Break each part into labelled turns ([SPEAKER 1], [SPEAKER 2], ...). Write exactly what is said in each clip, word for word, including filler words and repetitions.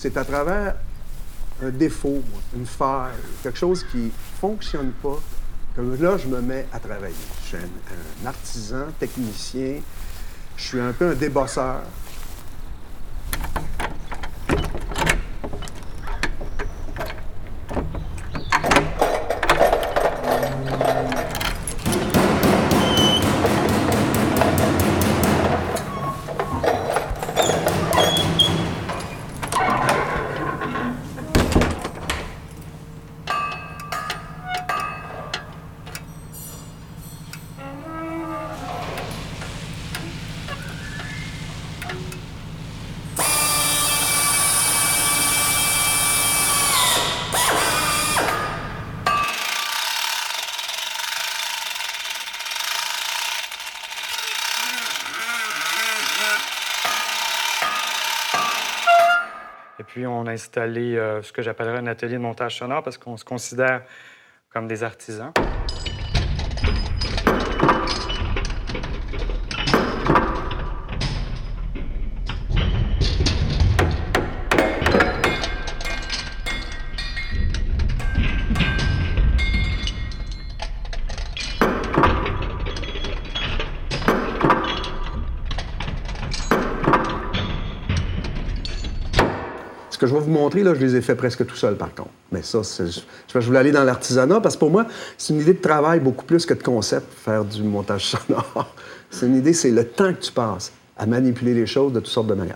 [SPEAKER 1] c'est à travers un défaut, une faille, quelque chose qui ne fonctionne pas, que là, je me mets à travailler. Je suis un, un artisan, technicien, je suis un peu un débosseur.
[SPEAKER 2] Et puis, on a installé euh, ce que j'appellerais un atelier de montage sonore parce qu'on se considère comme des artisans.
[SPEAKER 1] Ce que je vais vous montrer, là, je les ai fait presque tout seul, par contre. Mais ça, c'est, je, je voulais aller dans l'artisanat parce que pour moi, c'est une idée de travail beaucoup plus que de concept, faire du montage sonore. C'est une idée, c'est le temps que tu passes à manipuler les choses de toutes sortes de manières.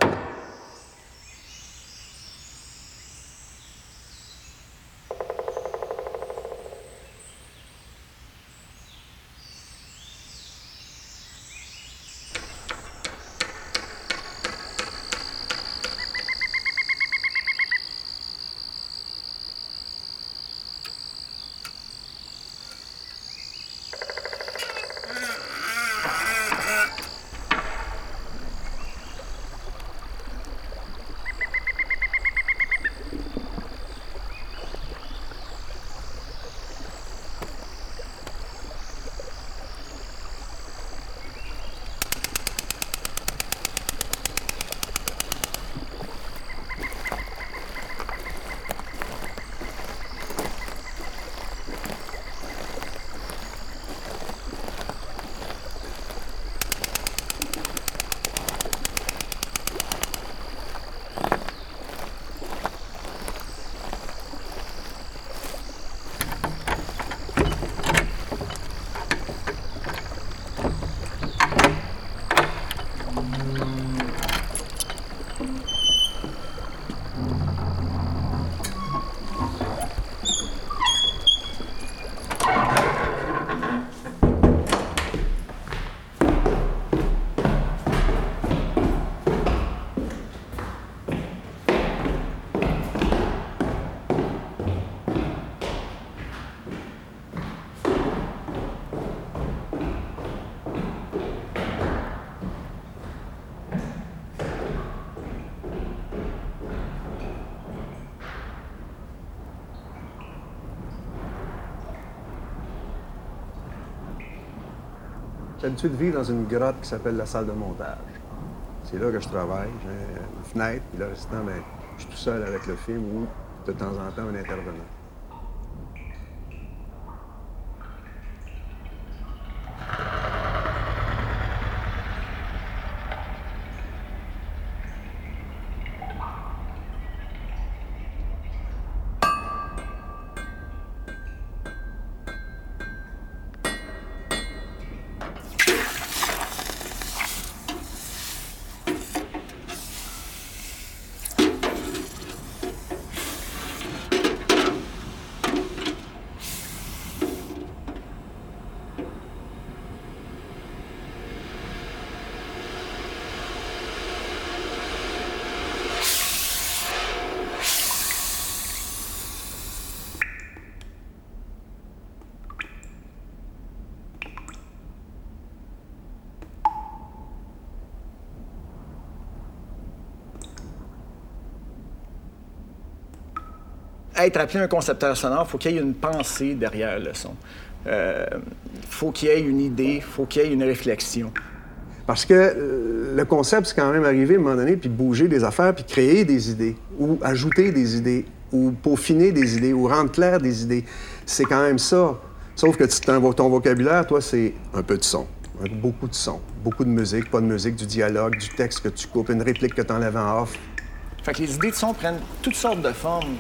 [SPEAKER 1] J'ai l'habitude de vivre dans une grotte qui s'appelle la salle de montage. C'est là que je travaille. J'ai une fenêtre, puis le restant, ben, je suis tout seul avec le film ou de temps en temps un intervenant.
[SPEAKER 3] Être appelé un concepteur sonore, il faut qu'il y ait une pensée derrière le son. Il euh, faut qu'il y ait une idée, il faut qu'il y ait une réflexion.
[SPEAKER 1] Parce que euh, le concept, c'est quand même arrivé à un moment donné, puis bouger des affaires, puis créer des idées, ou ajouter des idées, ou peaufiner des idées, ou rendre clair des idées. C'est quand même ça. Sauf que tu, ton vocabulaire, toi, c'est un peu de son, beaucoup de son, beaucoup de musique, pas de musique, du dialogue, du texte que tu coupes, une réplique que tu enlèves en off.
[SPEAKER 3] Fait que les idées de son prennent toutes sortes de formes.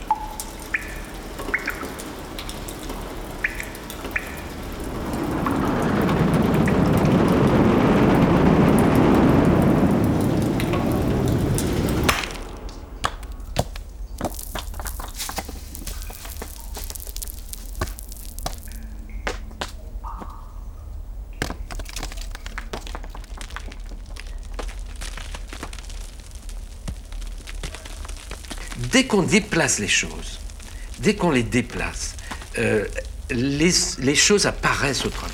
[SPEAKER 4] Dès qu'on déplace les choses, dès qu'on les déplace, euh, les, les choses apparaissent autrement.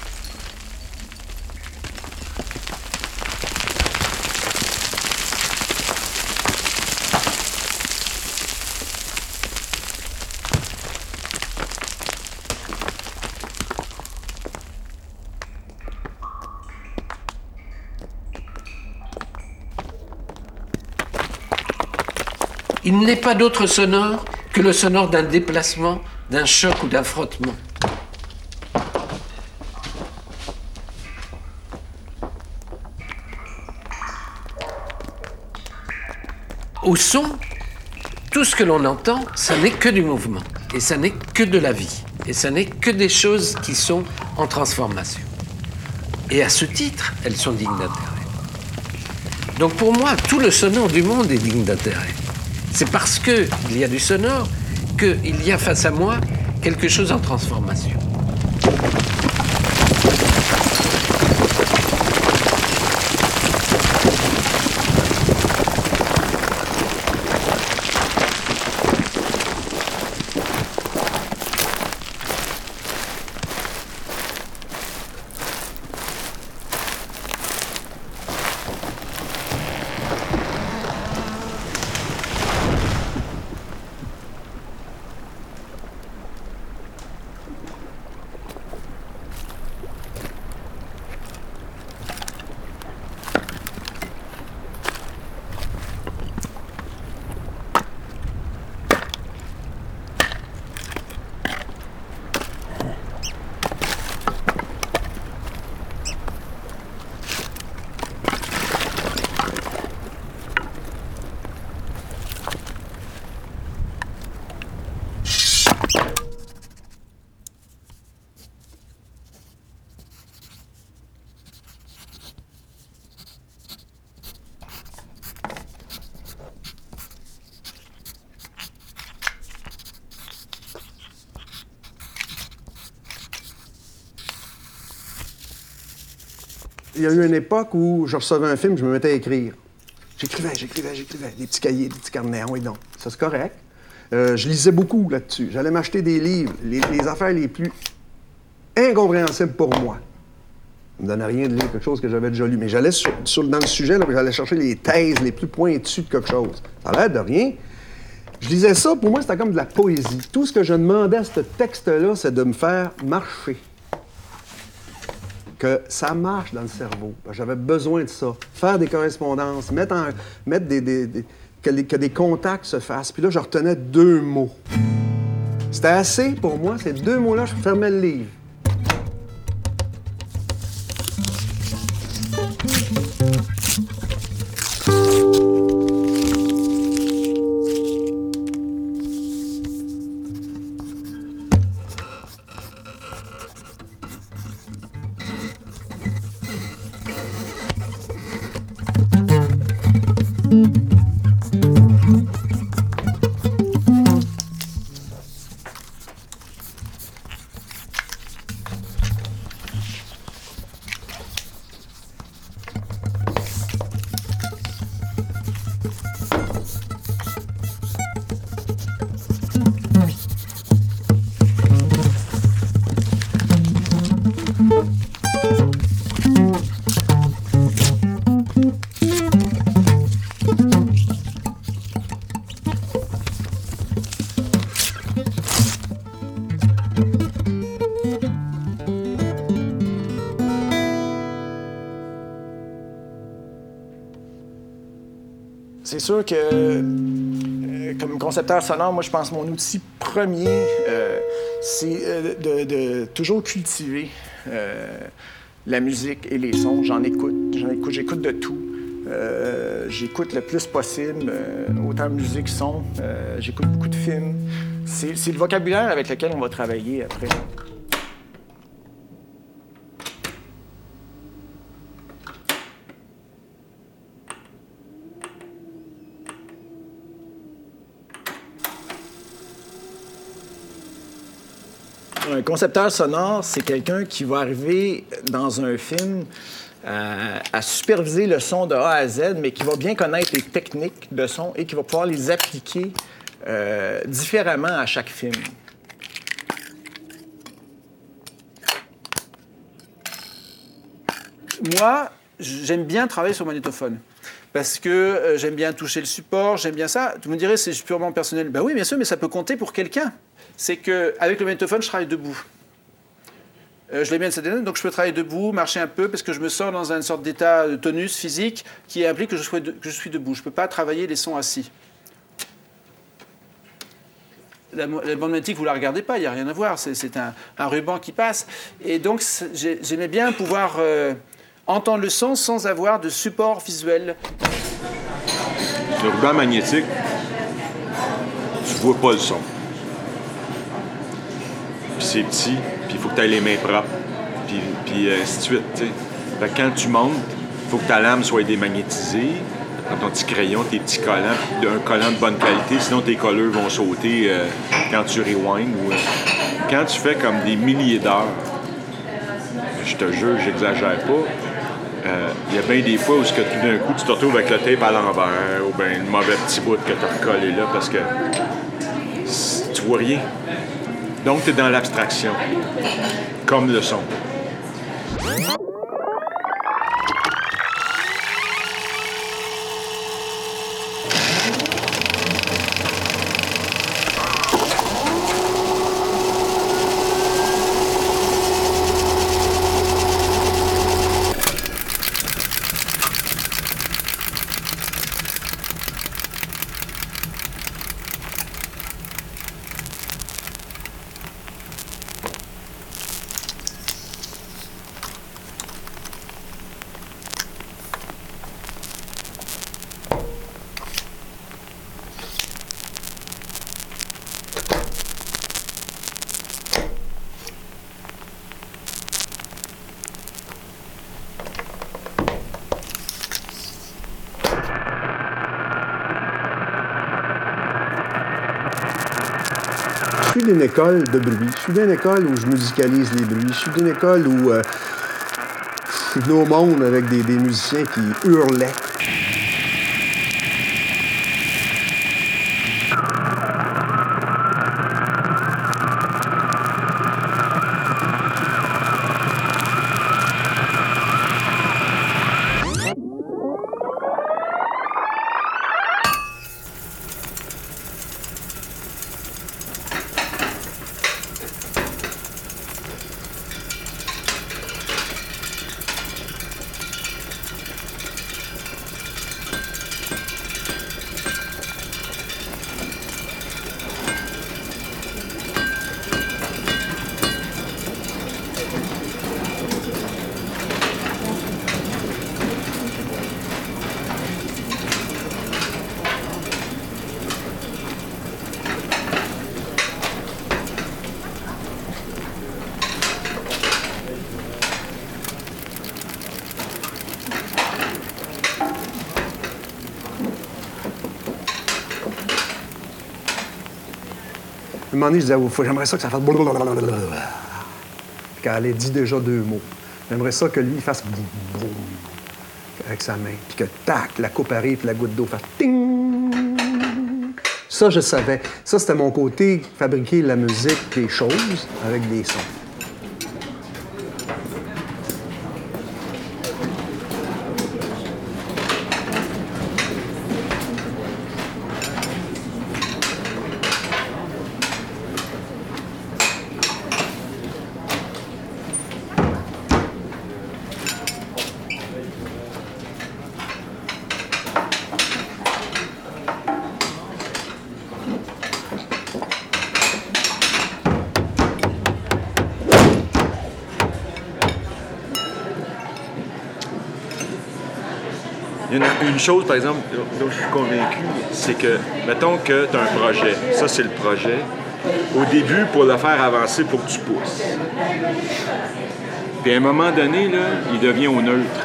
[SPEAKER 4] Il n'est pas d'autre sonore que le sonore d'un déplacement, d'un choc ou d'un frottement. Au son, tout ce que l'on entend, ça n'est que du mouvement, et ça n'est que de la vie, et ça n'est que des choses qui sont en transformation. Et à ce titre, elles sont dignes d'intérêt. Donc pour moi, tout le sonore du monde est digne d'intérêt. C'est parce qu'il y a du sonore qu'il y a face à moi quelque chose en transformation.
[SPEAKER 1] Il y a eu une époque où je recevais un film, je me mettais à écrire. J'écrivais, j'écrivais, j'écrivais. Des petits cahiers, des petits carnets, oui donc. Ça, c'est correct. Euh, je lisais beaucoup là-dessus. J'allais m'acheter des livres, les, les affaires les plus incompréhensibles pour moi. Ça me donnait rien de lire quelque chose que j'avais déjà lu. Mais j'allais sur, sur, dans le sujet, là, j'allais chercher les thèses les plus pointues de quelque chose. Ça a l'air de rien. Je lisais ça, pour moi, c'était comme de la poésie. Tout ce que je demandais à ce texte-là, c'est de me faire marcher. Que ça marche dans le cerveau. J'avais besoin de ça. Faire des correspondances, mettre, en, mettre des, des, des, que, les, que des contacts se fassent. Puis là, je retenais deux mots. C'était assez pour moi. Ces deux mots-là, je fermais le livre.
[SPEAKER 3] C'est sûr que, euh, comme concepteur sonore, moi, je pense que mon outil premier, euh, c'est euh, de, de toujours cultiver euh, la musique et les sons. J'en écoute, j'en écoute, j'écoute de tout. Euh, j'écoute le plus possible, euh, autant musique, son. Euh, j'écoute beaucoup de films. C'est, c'est le vocabulaire avec lequel on va travailler après. Un concepteur sonore, c'est quelqu'un qui va arriver dans un film euh, à superviser le son de A à Z, mais qui va bien connaître les techniques de son et qui va pouvoir les appliquer euh, différemment à chaque film.
[SPEAKER 5] Moi, j'aime bien travailler sur magnétophone. Parce que euh, j'aime bien toucher le support, j'aime bien ça. Tu me dirais, c'est purement personnel. Ben oui, bien sûr, mais ça peut compter pour quelqu'un. C'est qu'avec le magnétophone, je travaille debout. Euh, je l'ai bien cette année, donc je peux travailler debout, marcher un peu, parce que je me sens dans une sorte d'état de tonus physique qui implique que je, sois de, que je suis debout. Je ne peux pas travailler les sons assis. La, la bande magnétique, vous ne la regardez pas, il n'y a rien à voir. C'est, c'est un, un ruban qui passe. Et donc, j'aimais bien pouvoir euh, entendre le son sans avoir de support visuel.
[SPEAKER 6] Le ruban magnétique, tu ne vois pas le son. Puis c'est petit, puis il faut que tu aies les mains propres, puis, puis euh, ainsi de suite, tu sais. Fait que quand tu montes, il faut que ta lame soit démagnétisée, prends ton petit crayon, tes petits collants, un collant de bonne qualité, sinon tes colleurs vont sauter euh, quand tu rewind. Ou, euh, quand tu fais comme des milliers d'heures, je te jure, j'exagère pas, il euh, y a bien des fois où que tout d'un coup, tu te retrouves avec le tape à l'envers, ou bien le mauvais petit bout que tu as recollé là, parce que tu vois rien. Donc, tu es dans l'abstraction, comme le son.
[SPEAKER 1] Je suis d'une école de bruit. Je suis d'une école où je musicalise les bruits. Je suis d'une école où euh, je suis venu au monde avec des, des musiciens qui hurlaient. À un moment donné, je disais, j'aimerais ça que ça fasse blablabla. Quand elle dit déjà deux mots. J'aimerais ça que lui, il fasse avec sa main. Puis que tac, la coupe arrive, puis la goutte d'eau fasse ting. Ça, je savais. Ça, c'était mon côté, fabriquer la musique des choses avec des sons.
[SPEAKER 6] Une, une chose, par exemple, dont je suis convaincu, c'est que, mettons que tu as un projet, ça c'est le projet. Au début, pour le faire avancer, il faut que tu pousses. Puis à un moment donné, là, il devient au neutre.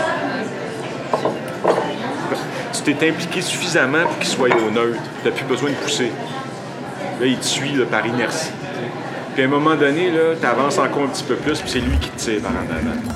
[SPEAKER 6] Tu t'es impliqué suffisamment pour qu'il soit au neutre. Tu n'as plus besoin de pousser. Là, il te suit là, par inertie. Puis à un moment donné, tu avances encore un petit peu plus, puis c'est lui qui te tire par en avant.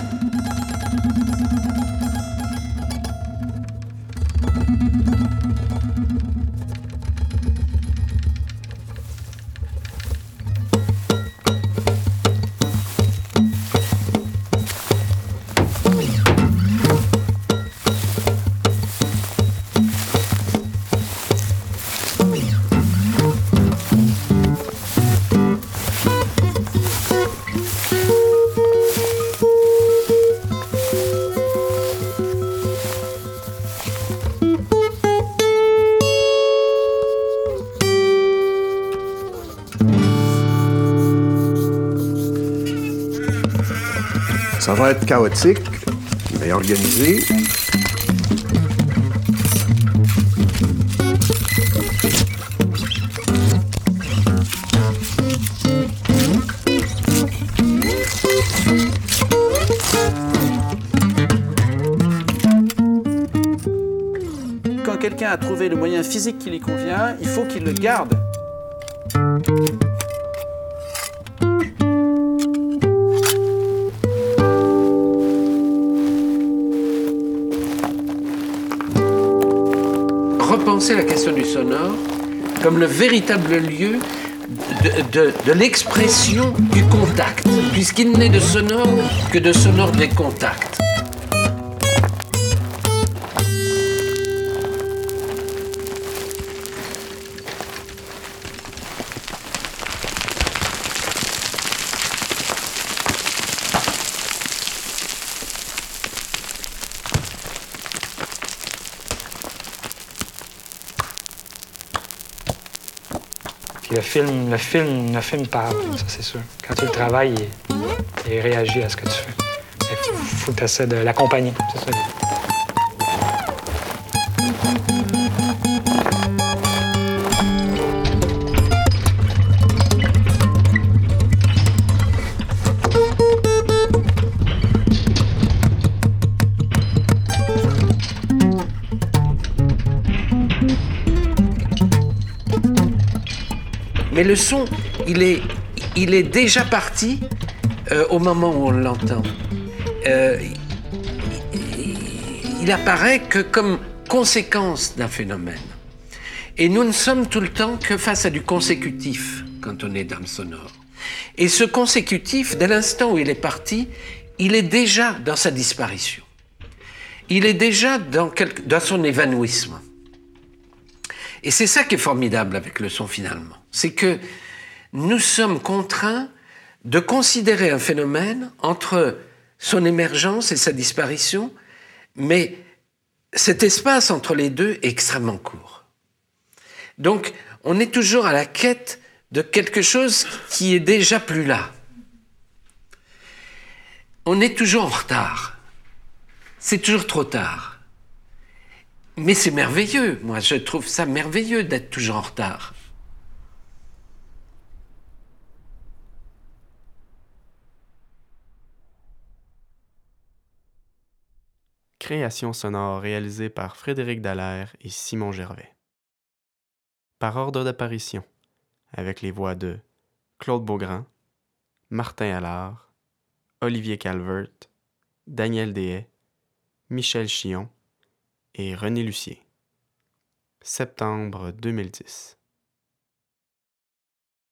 [SPEAKER 1] Ça va être chaotique, mais organisé.
[SPEAKER 5] Quand quelqu'un a trouvé le moyen physique qui lui convient, il faut qu'il le garde.
[SPEAKER 4] Repenser la question du sonore comme le véritable lieu de, de, de l'expression du contact, puisqu'il n'est de sonore que de sonore des contacts.
[SPEAKER 2] Puis le film, le film, le film parle, ça c'est sûr. Quand tu le travailles, il, il réagit à ce que tu fais. Il faut, faut que tu essaies de l'accompagner, c'est ça.
[SPEAKER 4] Mais le son, il est, il est déjà parti euh, au moment où on l'entend. Euh, il, il apparaît que comme conséquence d'un phénomène. Et nous ne sommes tout le temps que face à du consécutif quand on est dans le sonore. Et ce consécutif, dès l'instant où il est parti, il est déjà dans sa disparition. Il est déjà dans, quelque, dans son évanouissement. Et c'est ça qui est formidable avec le son finalement. C'est que nous sommes contraints de considérer un phénomène entre son émergence et sa disparition, mais cet espace entre les deux est extrêmement court. Donc, on est toujours à la quête de quelque chose qui est déjà plus là. On est toujours en retard. C'est toujours trop tard. Mais c'est merveilleux. Moi, je trouve ça merveilleux d'être toujours en retard.
[SPEAKER 7] Création sonore réalisée par Frédéric Dallaire et Simon Gervais. Par ordre d'apparition, avec les voix de Claude Beaugrand, Martin Allard, Olivier Calvert, Daniel Deshaies, Michel Chillon et René Lucier. Septembre deux mille dix.